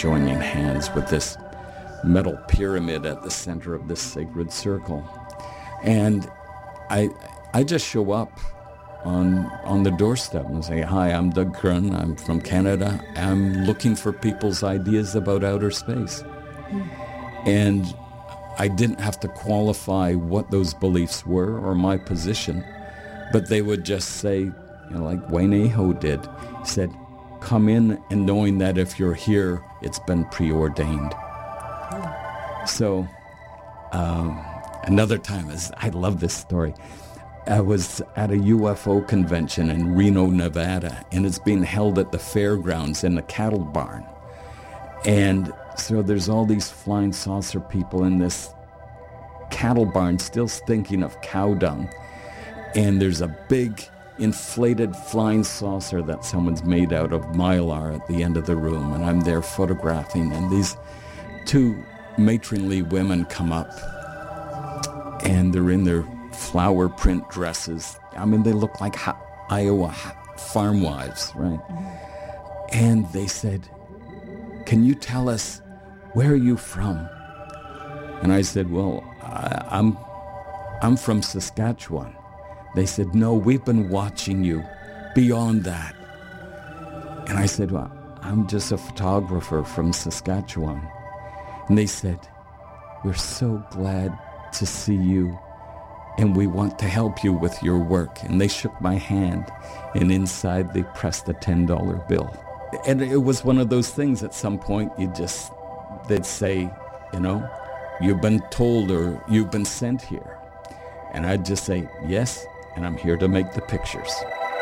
joining hands with this metal pyramid at the center of this sacred circle. And I just show up on the doorstep and say, "Hi, I'm Doug Curran. I'm from Canada. I'm looking for people's ideas about outer space." And I didn't have to qualify what those beliefs were or my position, but they would just say, like Wayne Aho did, he said, "Come in and knowing that if you're here, it's been preordained." So another time, I love this story. I was at a UFO convention in Reno, Nevada, and it's being held at the fairgrounds in the cattle barn. And so there's all these flying saucer people in this cattle barn still stinking of cow dung. And there's a big inflated flying saucer that someone's made out of mylar at the end of the room. And I'm there photographing, and these two matronly women come up, and they're in their flower print dresses. I mean, they look like Iowa farm wives, right? And they said, "Can you tell us, where are you from?" And I said, "Well, I'm from Saskatchewan." They said, "No, we've been watching you beyond that." And I said, "Well, I'm just a photographer from Saskatchewan." And they said, "We're so glad to see you, and we want to help you with your work." And they shook my hand, and inside they pressed a $10 bill. And it was one of those things at some point they'd say, "You've been told or you've been sent here." And I'd just say, "Yes, and I'm here to make the pictures."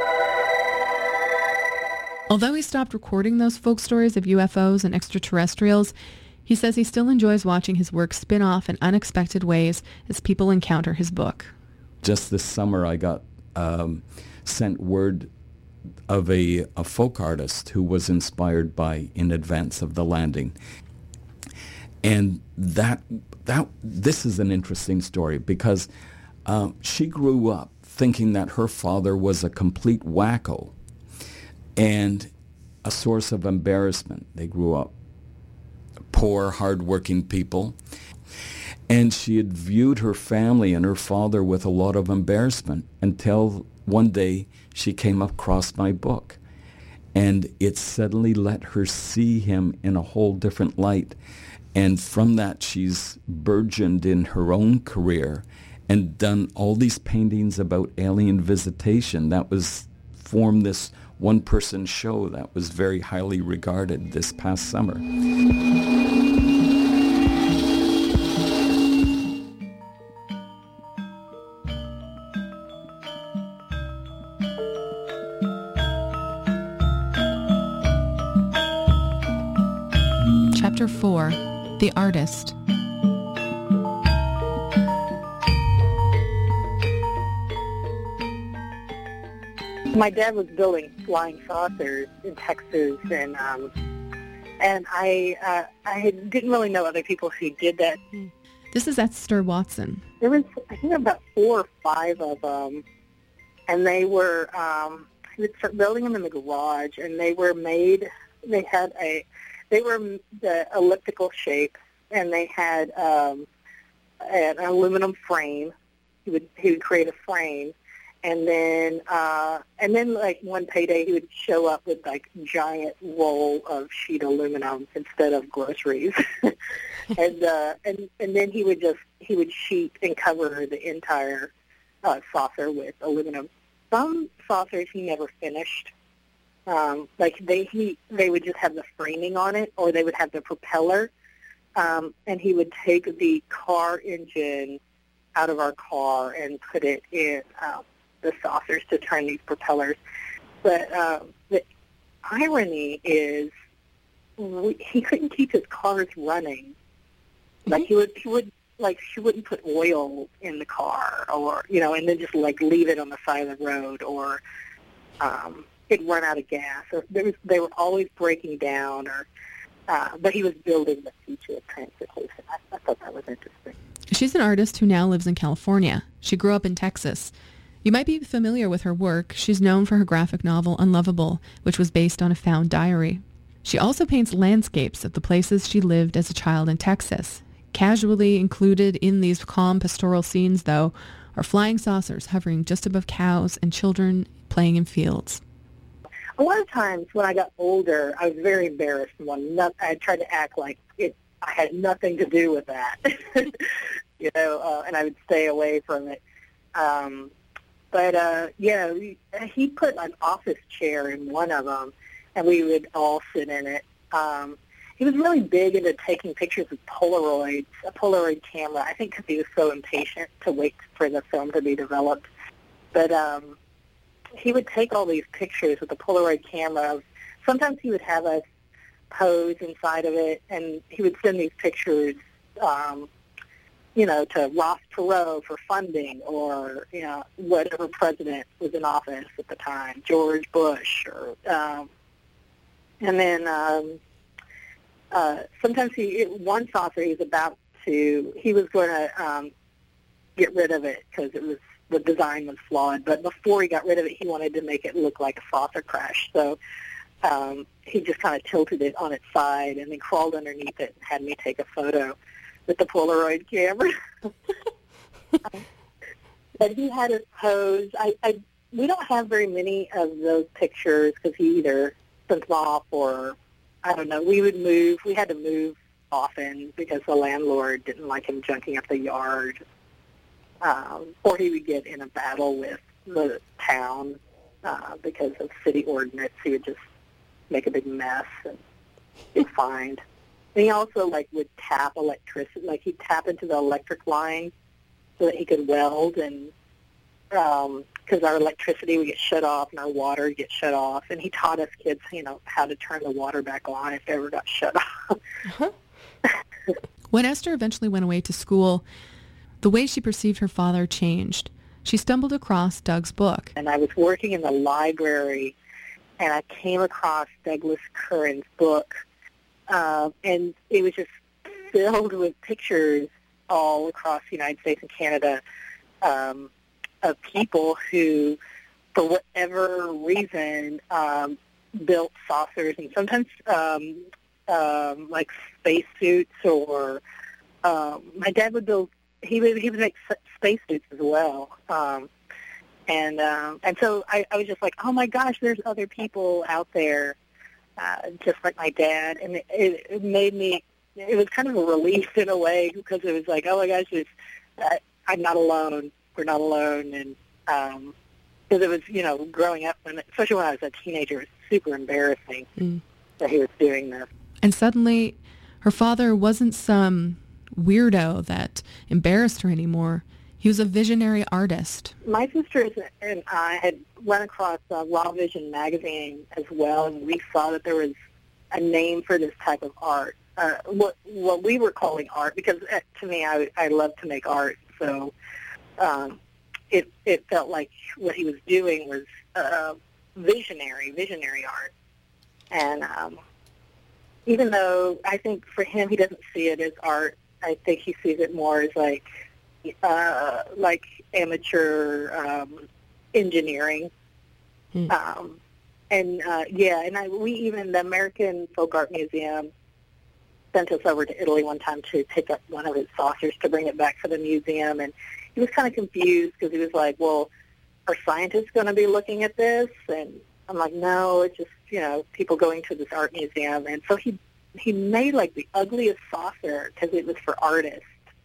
Although he stopped recording those folk stories of UFOs and extraterrestrials, he says he still enjoys watching his work spin off in unexpected ways as people encounter his book. Just this summer, I got sent word of a folk artist who was inspired by In Advance of the Landing. And this is an interesting story because she grew up thinking that her father was a complete wacko and a source of embarrassment. They grew up poor, hard-working people. And she had viewed her family and her father with a lot of embarrassment until one day she came across my book. And it suddenly let her see him in a whole different light. And from that, she's burgeoned in her own career and done all these paintings about alien visitation that was formed this one-person show that was very highly regarded this past summer. Chapter 4, The Artist. My dad was building flying saucers in Texas, and I didn't really know other people who did that. This is Esther Watson. There was, I think, about 4 or 5 of them, and they were, he would start building them in the garage, and they were the elliptical shape, and they had an aluminum frame. He would create a frame. And then like one payday, he would show up with like giant roll of sheet aluminum instead of groceries, and then he would sheet and cover the entire saucer with aluminum. Some saucers he never finished. Like they would just have the framing on it, or they would have the propeller, and he would take the car engine out of our car and put it in the saucers to turn these propellers. But the irony is he couldn't keep his cars running. Like he would she wouldn't put oil in the car, or and then just like leave it on the side of the road, or it'd run out of gas, or they were always breaking down, or but he was building the future of transportation. I thought that was interesting. She's an artist who now lives in California. She grew up in Texas. You might be familiar with her work. She's known for her graphic novel Unlovable, which was based on a found diary. She also paints landscapes of the places she lived as a child in Texas. Casually included in these calm pastoral scenes, though, are flying saucers hovering just above cows and children playing in fields. A lot of times when I got older, I was very embarrassed. I tried to act like I had nothing to do with that, and I would stay away from it. He put an office chair in one of them, and we would all sit in it. He was really big into taking pictures with Polaroids, a Polaroid camera, I think because he was so impatient to wait for the film to be developed. But he would take all these pictures with a Polaroid camera. Sometimes he would have us pose inside of it, and he would send these pictures, to Ross Perot for funding, or, whatever president was in office at the time, George Bush, or, and then sometimes one saucer he was going to get rid of it because the design was flawed, but before he got rid of it, he wanted to make it look like a saucer crash. So he just kind of tilted it on its side and then crawled underneath it and had me take a photo with the Polaroid camera. But he had us pose. We don't have very many of those pictures because he either sent them off or, I don't know, we would move. We had to move often because the landlord didn't like him junking up the yard. Or he would get in a battle with the town because of city ordinance. He would just make a big mess and get fined. And he also would tap electricity, he'd tap into the electric line so that he could weld, and because our electricity would get shut off and our water would get shut off, and he taught us kids, how to turn the water back on if it ever got shut off. Uh-huh. When Esther eventually went away to school, the way she perceived her father changed. She stumbled across Doug's book. And I was working in the library, and I came across Douglas Curran's book, and it was just filled with pictures all across the United States and Canada of people who, for whatever reason, built saucers, and sometimes spacesuits, or my dad would build. He would make spacesuits as well, and so I was just like, oh my gosh, there's other people out there just like my dad, and it made me. It was kind of a relief in a way because it was like, oh my gosh, I'm not alone. We're not alone, and because it was growing up, and especially when I was a teenager, it was super embarrassing that he was doing this. And suddenly, her father wasn't some weirdo that embarrassed her anymore. He was a visionary artist. My sisters and I had run across Raw Vision magazine as well, and we saw that there was a name for this type of art. What we were calling art, because to me, I love to make art, so it felt like what he was doing was visionary art. And even though I think for him he doesn't see it as art, I think he sees it more as like amateur engineering. The American Folk Art Museum sent us over to Italy one time to pick up one of his saucers to bring it back for the museum, and he was kind of confused because he was like, well, are scientists going to be looking at this? And I'm like, no, it's just, people going to this art museum. And so he made the ugliest saucer because it was for artists.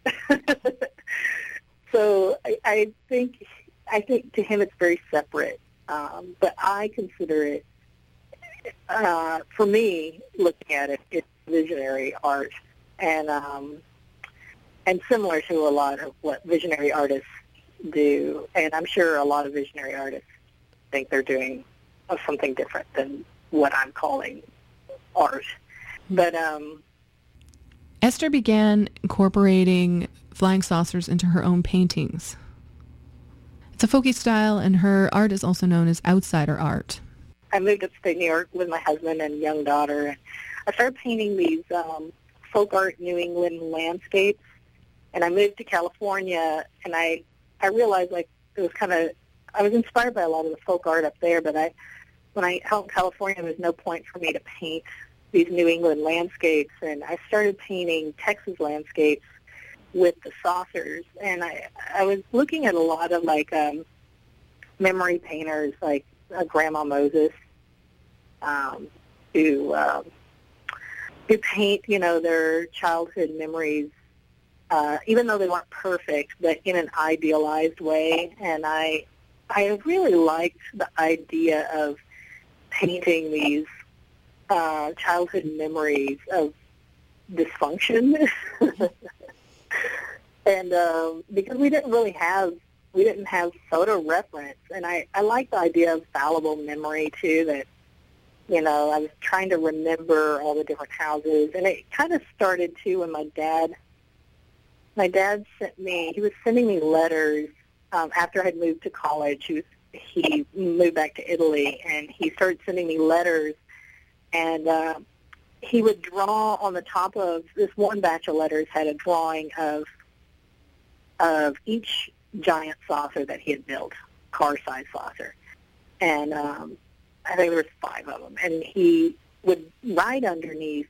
So I think to him it's very separate, but I consider it, for me, looking at it, it's visionary art, and similar to a lot of what visionary artists do. And I'm sure a lot of visionary artists think they're doing something different than what I'm calling art. But Esther began incorporating flying saucers into her own paintings. It's a folky style, and her art is also known as outsider art. I moved upstate New York with my husband and young daughter, and I started painting these folk art New England landscapes. And I moved to California, and I realized it was I was inspired by a lot of the folk art up there, but when I out in California, there was no point for me to paint these New England landscapes, and I started painting Texas landscapes with the saucers. And I was looking at a lot of like memory painters, like Grandma Moses, who paint, their childhood memories, even though they weren't perfect, but in an idealized way. And I really liked the idea of painting these childhood memories of dysfunction. And because we didn't have photo reference, and I like the idea of fallible memory too, that I was trying to remember all the different houses. And it kind of started too when my dad he was sending me letters after I had moved to college. He moved back to Italy, and he started sending me letters, and he would draw on the top of this one batch of letters, had a drawing of each giant saucer that he had built, car-sized saucer. And I think there was 5 of them. And he would write underneath,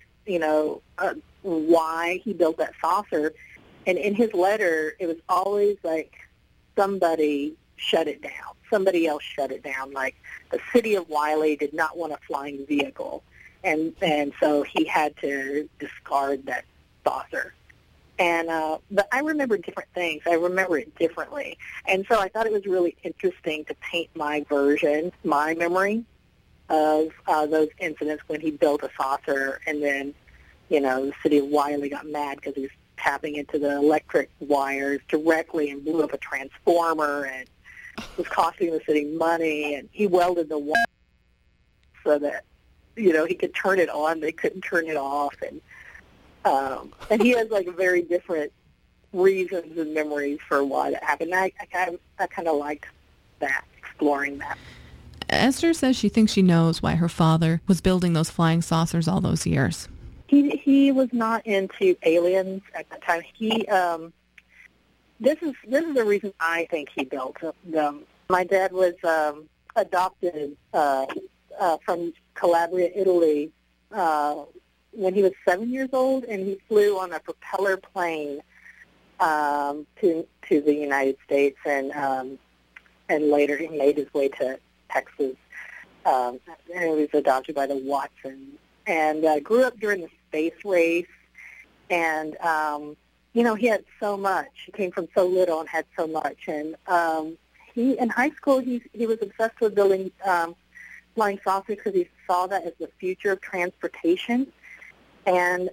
why he built that saucer. And in his letter, it was always like somebody shut it down. Somebody else shut it down. Like the city of Wiley did not want a flying vehicle. And so he had to discard that saucer. And but I remember different things. I remember it differently. And so I thought it was really interesting to paint my memory of those incidents when he built a saucer, and then, the city of Wiley got mad because he was tapping into the electric wires directly and blew up a transformer and was costing the city money, and he welded the wire so that, he could turn it on, they couldn't turn it off, and he has like very different reasons and memories for why that happened. I kind of liked that, exploring that. Esther says she thinks she knows why her father was building those flying saucers all those years. He was not into aliens at the time. This is the reason I think he built them. My dad was adopted from Calabria, Italy, when he was 7 years old, and he flew on a propeller plane to the United States, and later he made his way to Texas, and he was adopted by the Watsons, and grew up during the space race, and he had so much. He came from so little and had so much, and he in high school he was obsessed with building flying saucers because he saw that as the future of transportation. And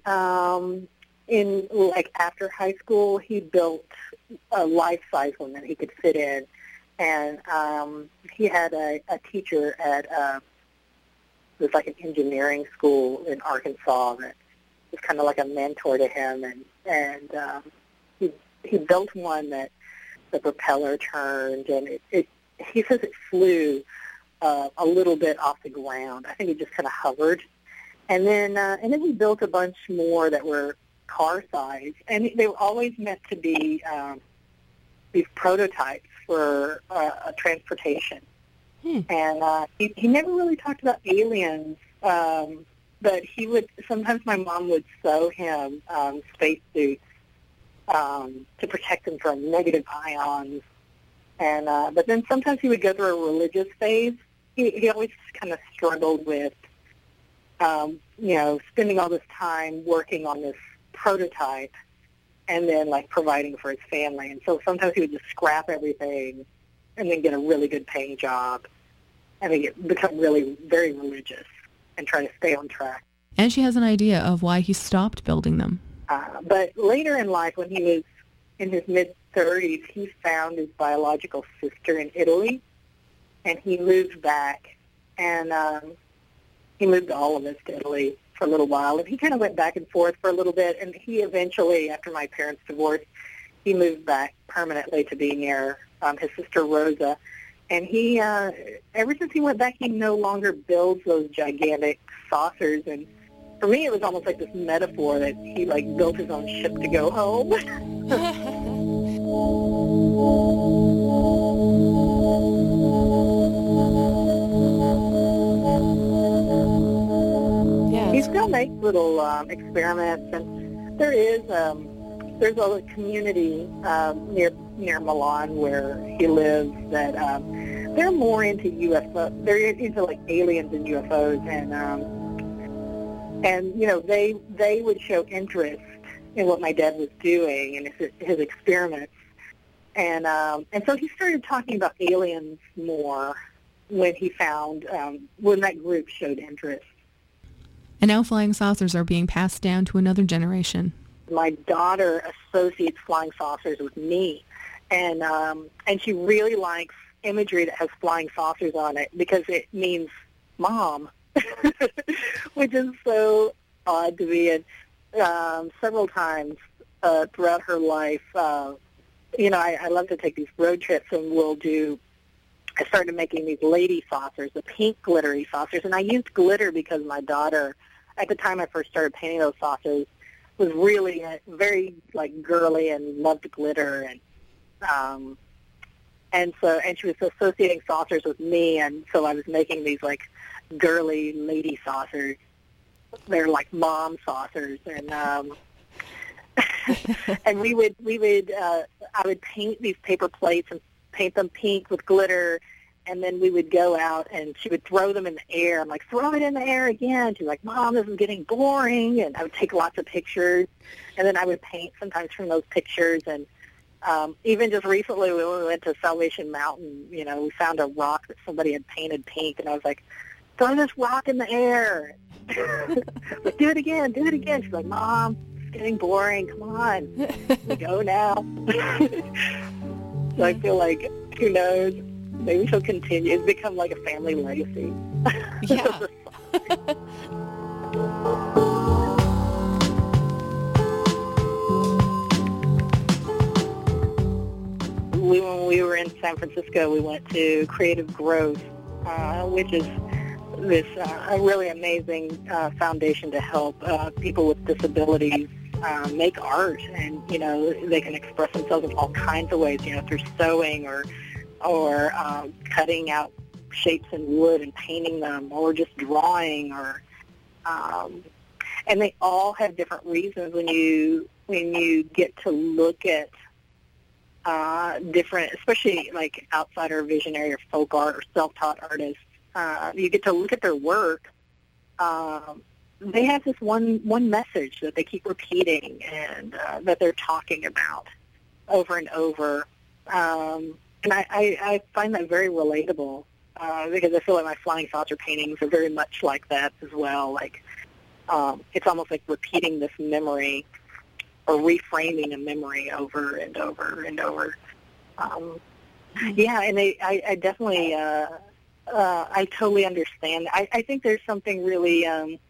after high school, he built a life-size one that he could fit in. And he had a teacher at it was like an engineering school in Arkansas that was kind of like a mentor to him. And he built one that the propeller turned, and he says it flew a little bit off the ground. I think it just kind of hovered. And then he built a bunch more that were car size, and they were always meant to be these prototypes for transportation. And he never really talked about aliens, but he would sometimes. My mom would sew him spacesuits to protect him from negative ions, and but then sometimes he would go through a religious phase. He always kind of struggled with spending all this time working on this prototype and then like providing for his family. And so sometimes he would just scrap everything and then get a really good paying job and then become really very religious and try to stay on track. And she has an idea of why he stopped building them. But later in life, when he was in his mid-30s, he found his biological sister in Italy, and he moved back, and he moved all of us to Italy for a little while, and he kind of went back and forth for a little bit, and he eventually, after my parents divorced, he moved back permanently to be near his sister Rosa. And he, ever since he went back, he no longer builds those gigantic saucers. And for me, it was almost like this metaphor that he like built his own ship to go home. He still make little experiments, and there's a community near Milan where he lives that they're more into UFO. They're into like aliens and UFOs, and you know they would show interest in what my dad was doing and his experiments, and so he started talking about aliens more when he found when that group showed interest. And now flying saucers are being passed down to another generation. My daughter associates flying saucers with me, and she really likes imagery that has flying saucers on it because it means mom, which is so odd to me. And several times throughout her life, you know, I love to take these road trips, and I started making these lady saucers, the pink glittery saucers, and I used glitter because my daughter, at the time I first started painting those saucers, was really very like girly and loved glitter, and she was associating saucers with me, and so I was making these like girly lady saucers. They're like mom saucers, and and I would paint these paper plates and paint them pink with glitter, and then we would go out and she would throw them in the air. I'm like, throw it in the air again. She's like, Mom, this is getting boring. And I would take lots of pictures, and then I would paint sometimes from those pictures. And even just recently when we went to Salvation Mountain, you know, we found a rock that somebody had painted pink, and I was like, throw this rock in the air. Like, do it again. She's like, Mom, it's getting boring. Come on. We go now. So I feel like, who knows, maybe she'll continue. It's become like a family legacy. Yeah. When we were in San Francisco, we went to Creative Growth, which is this a really amazing foundation to help people with disabilities make art, and you know they can express themselves in all kinds of ways, you know, through sewing or cutting out shapes in wood and painting them, or just drawing, or and they all have different reasons. When you get to look at different, especially like outsider, visionary, or folk art, or self-taught artists, you get to look at their work. They have this one message that they keep repeating, and that they're talking about over and over. And I find that very relatable because I feel like my flying saucer paintings are very much like that as well. Like it's almost like repeating this memory or reframing a memory over and over and over. Yeah, and I definitely, I totally understand. I think there's something really,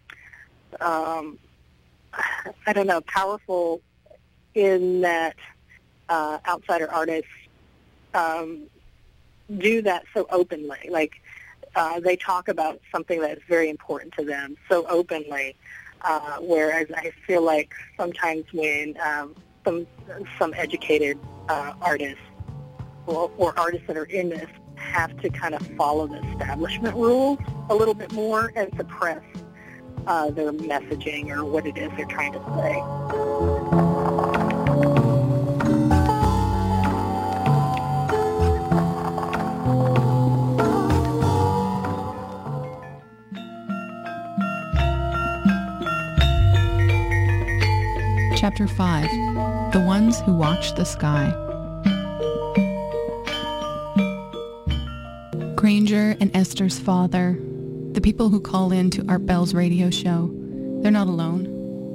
I don't know, powerful in that outsider artists do that so openly. Like they talk about something that is very important to them so openly, whereas I feel like sometimes when some educated artists or artists that are in this have to kind of follow the establishment rules a little bit more and suppress their messaging or what it is they're trying to say. Chapter 5, The Ones Who Watch the Sky. Granger and Esther's father, the people who call in to Art Bell's radio show, they're not alone.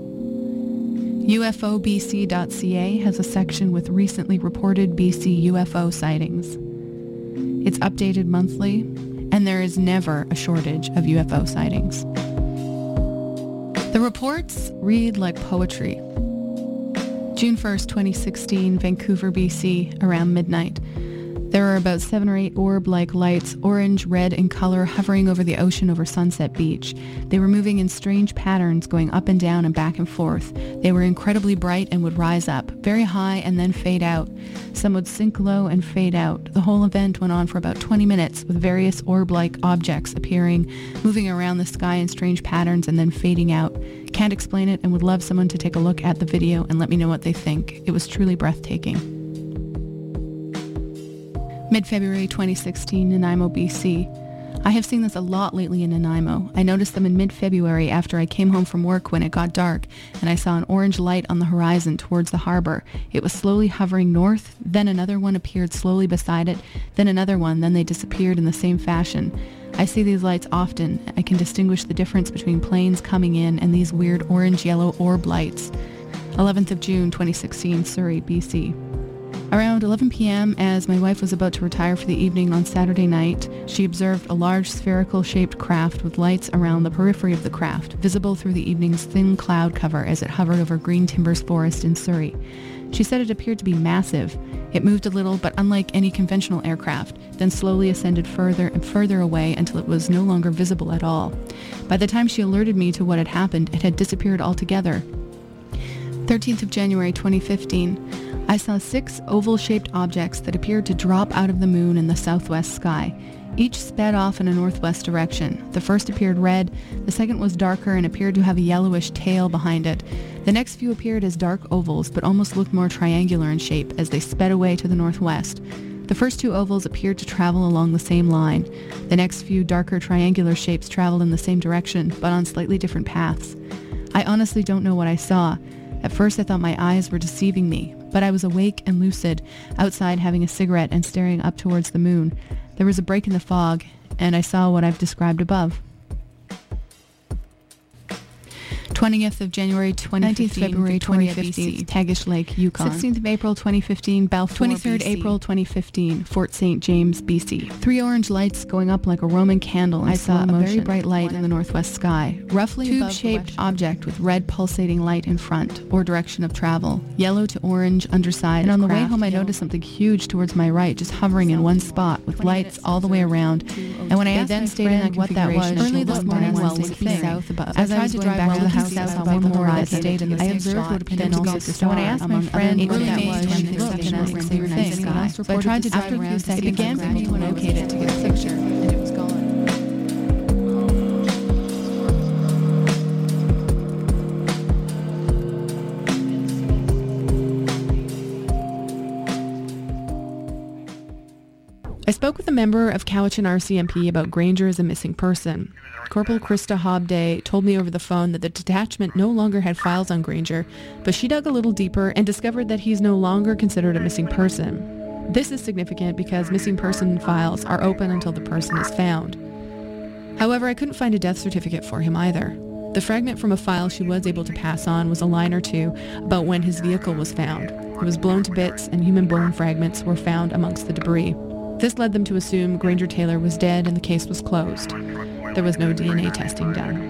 UFOBC.ca has a section with recently reported BC UFO sightings. It's updated monthly, and there is never a shortage of UFO sightings. The reports read like poetry. June 1st, 2016, Vancouver, BC, around midnight. There were about 7 or 8 orb-like lights, orange, red in color, hovering over the ocean over Sunset Beach. They were moving in strange patterns, going up and down and back and forth. They were incredibly bright and would rise up, very high and then fade out. Some would sink low and fade out. The whole event went on for about 20 minutes, with various orb-like objects appearing, moving around the sky in strange patterns and then fading out. Can't explain it and would love someone to take a look at the video and let me know what they think. It was truly breathtaking. Mid-February 2016, Nanaimo, BC. I have seen this a lot lately in Nanaimo. I noticed them in mid-February after I came home from work when it got dark, and I saw an orange light on the horizon towards the harbor. It was slowly hovering north, then another one appeared slowly beside it, then another one, then they disappeared in the same fashion. I see these lights often. I can distinguish the difference between planes coming in and these weird orange-yellow orb lights. 11th of June 2016, Surrey, BC. Around 11 p.m., as my wife was about to retire for the evening on Saturday night, she observed a large spherical-shaped craft with lights around the periphery of the craft, visible through the evening's thin cloud cover as it hovered over Green Timbers Forest in Surrey. She said it appeared to be massive. It moved a little, but unlike any conventional aircraft, then slowly ascended further and further away until it was no longer visible at all. By the time she alerted me to what had happened, it had disappeared altogether. 13th of January 2015. I saw 6 oval-shaped objects that appeared to drop out of the moon in the southwest sky. Each sped off in a northwest direction. The first appeared red, the second was darker and appeared to have a yellowish tail behind it. The next few appeared as dark ovals, but almost looked more triangular in shape as they sped away to the northwest. The first 2 ovals appeared to travel along the same line. The next few darker triangular shapes traveled in the same direction, but on slightly different paths. I honestly don't know what I saw. At first I thought my eyes were deceiving me, but I was awake and lucid, outside having a cigarette and staring up towards the moon. There was a break in the fog, and I saw what I've described above. 20th of January 2015, 19th February 2015, Tagish Lake, Yukon. 16th of April 2015, Balfour, 23rd BC. April 2015, Fort St. James, BC. 3 orange lights going up like a Roman candle. I saw a very bright light in the northwest sky, roughly tube-shaped object with red pulsating light in front, or direction of travel, yellow to orange underside. And on the way home I noticed something huge towards my right, just hovering in one spot, with lights all the way around. And when I asked my friend what that was, early this morning while looking south above, as I was driving back to the house, I saw one more that stayed in the same spot. Then also, when I asked my friend what that was, she looked and asked the same thing. So I tried to drive around. It began for me to locate it to get a picture, and it was gone. I spoke with a member of Cowichan RCMP about Granger as a missing person. Corporal Krista Hobday told me over the phone that the detachment no longer had files on Granger, but she dug a little deeper and discovered that he's no longer considered a missing person. This is significant because missing person files are open until the person is found. However, I couldn't find a death certificate for him either. The fragment from a file she was able to pass on was a line or two about when his vehicle was found. It was blown to bits and human bone fragments were found amongst the debris. This led them to assume Granger Taylor was dead and the case was closed. There was no DNA testing done.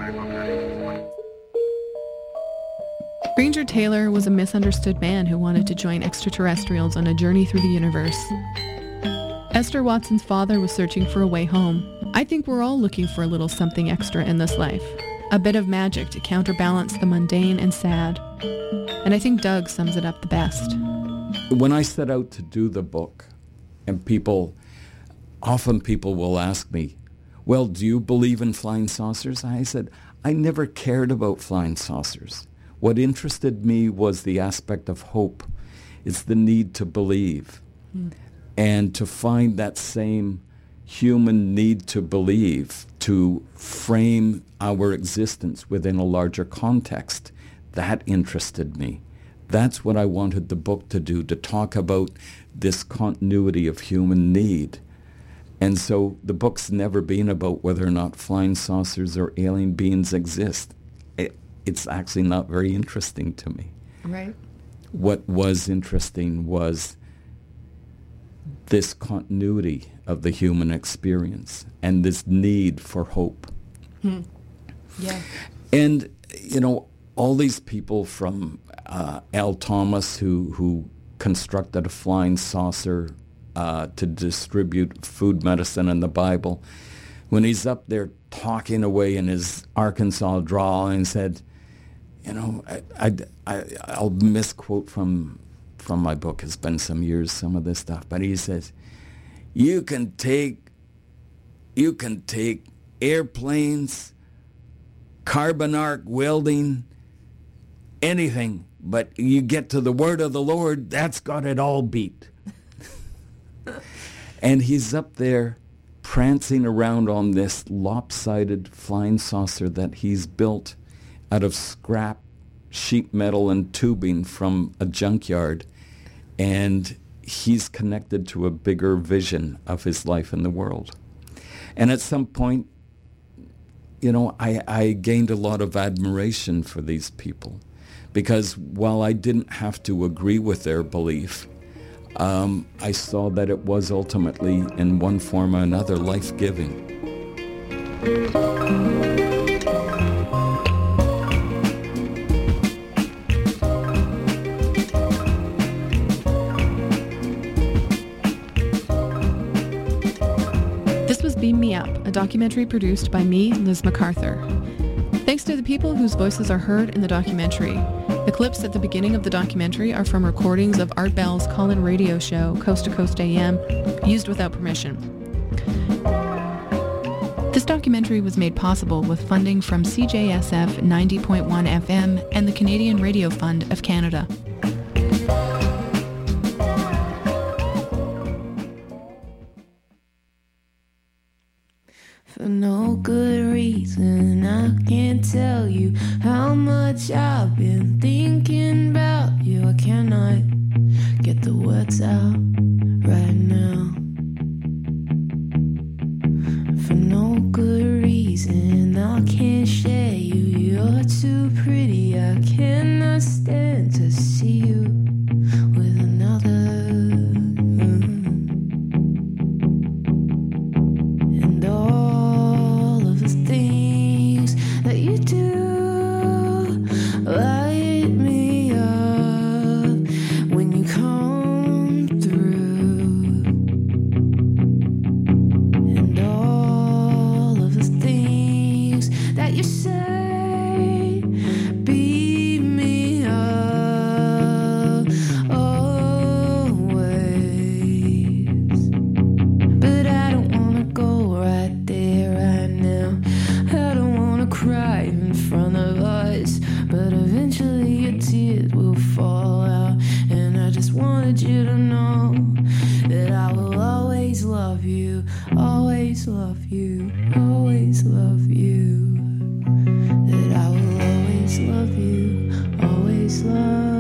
Granger Taylor was a misunderstood man who wanted to join extraterrestrials on a journey through the universe. Esther Watson's father was searching for a way home. I think we're all looking for a little something extra in this life. A bit of magic to counterbalance the mundane and sad. And I think Doug sums it up the best. When I set out to do the book, and often people will ask me, well, do you believe in flying saucers? I said, I never cared about flying saucers. What interested me was the aspect of hope. It's the need to believe. And to find that same human need to believe, to frame our existence within a larger context, that interested me. That's what I wanted the book to do, to talk about this continuity of human need. And so the book's never been about whether or not flying saucers or alien beings exist. It's actually not very interesting to me. Right. What was interesting was this continuity of the human experience and this need for hope. Yeah. And, all these people from Al Thomas who constructed a flying saucer to distribute food, medicine, and the Bible. When he's up there talking away in his Arkansas drawl and said, you know, I'll misquote from my book. It's been some years, some of this stuff, but he says, you can take airplanes, carbon arc welding, anything, but you get to the word of the Lord, that's got it all beat. And he's up there prancing around on this lopsided flying saucer that he's built out of scrap sheet metal and tubing from a junkyard. And he's connected to a bigger vision of his life in the world. And at some point, you know, I gained a lot of admiration for these people, because while I didn't have to agree with their belief, I saw that it was ultimately, in one form or another, life-giving. This was Beam Me Up, a documentary produced by me, Liz MacArthur. Thanks to the people whose voices are heard in the documentary. The clips at the beginning of the documentary are from recordings of Art Bell's call-in radio show, Coast to Coast AM, used without permission. This documentary was made possible with funding from CJSF 90.1 FM and the Canadian Radio Fund of Canada. For no good reason, I can't tell you how much I've been thinking about you. I cannot get the words out right now. For no good reason, I can't share you. You're too pretty, I cannot stand to see you with another. And all of the things that you do light me up when you come through. And all of the things that you say beat me up always. But I don't wanna go right there right now. I don't wanna cry in front of us, but eventually your tears will fall out. And I just wanted you to know that I will always love you, always love you, always love you. That I will always love you, always love you.